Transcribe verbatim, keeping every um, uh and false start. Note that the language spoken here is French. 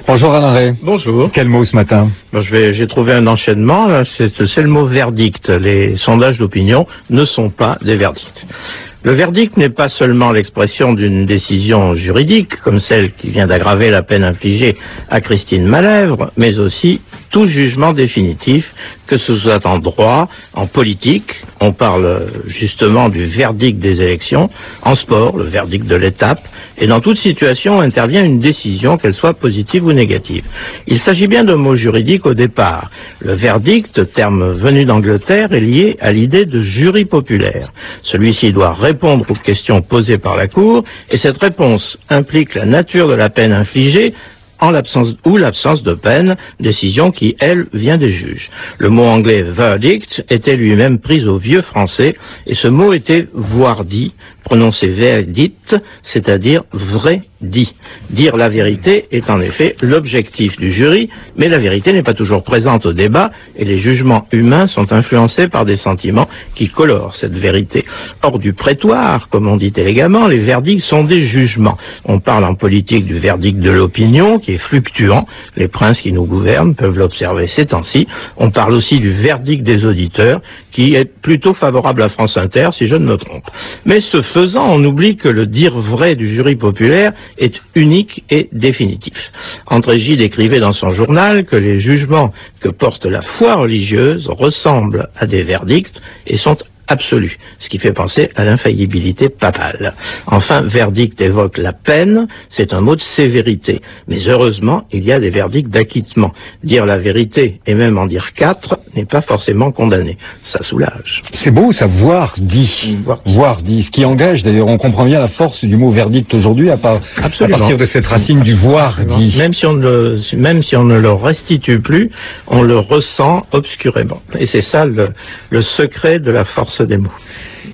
Bonjour Alain Ray. Bonjour. Quel mot ce matin? Bon, je vais, j'ai trouvé un enchaînement, c'est, c'est le mot verdict. Les sondages d'opinion ne sont pas des verdicts. Le verdict n'est pas seulement l'expression d'une décision juridique, comme celle qui vient d'aggraver la peine infligée à Christine Malèvre, mais aussi tout jugement définitif, que ce soit en droit, en politique, on parle justement du verdict des élections, en sport, le verdict de l'étape, et dans toute situation intervient une décision, qu'elle soit positive ou négative. Il s'agit bien d'un mot juridique au départ. Le verdict, terme venu d'Angleterre, est lié à l'idée de jury populaire. Celui-ci doit répondre aux questions posées par la Cour, et cette réponse implique la nature de la peine infligée, en l'absence ou l'absence de peine, décision qui, elle, vient des juges. Le mot anglais verdict était lui-même pris au vieux français, et ce mot était voir dit, prononcé verdict, c'est-à-dire vrai dit. Dire la vérité est en effet l'objectif du jury, mais la vérité n'est pas toujours présente au débat, et les jugements humains sont influencés par des sentiments qui colorent cette vérité. Hors du prétoire, comme on dit élégamment, les verdicts sont des jugements. On parle en politique du verdict de l'opinion, qui est fluctuant. Les princes qui nous gouvernent peuvent l'observer ces temps-ci. On parle aussi du verdict des auditeurs, qui est plutôt favorable à France Inter, si je ne me trompe. Mais ce faisant, on oublie que le dire vrai du jury populaire est unique et définitif. André Gide écrivait dans son journal que les jugements que porte la foi religieuse ressemblent à des verdicts et sont absolu, ce qui fait penser à l'infaillibilité papale. Enfin, verdict évoque la peine, c'est un mot de sévérité. Mais heureusement, il y a des verdicts d'acquittement. Dire la vérité, et même en dire quatre, n'est pas forcément condamné. Ça soulage. C'est beau, ça, voir dit. Voir, voir dit. Ce qui engage, d'ailleurs, on comprend bien la force du mot verdict aujourd'hui, à, part, à partir de cette racine du voir dit. Même si on ne le, même si on ne le restitue plus, on le ressent obscurément. Et c'est ça le, le secret de la force des mots.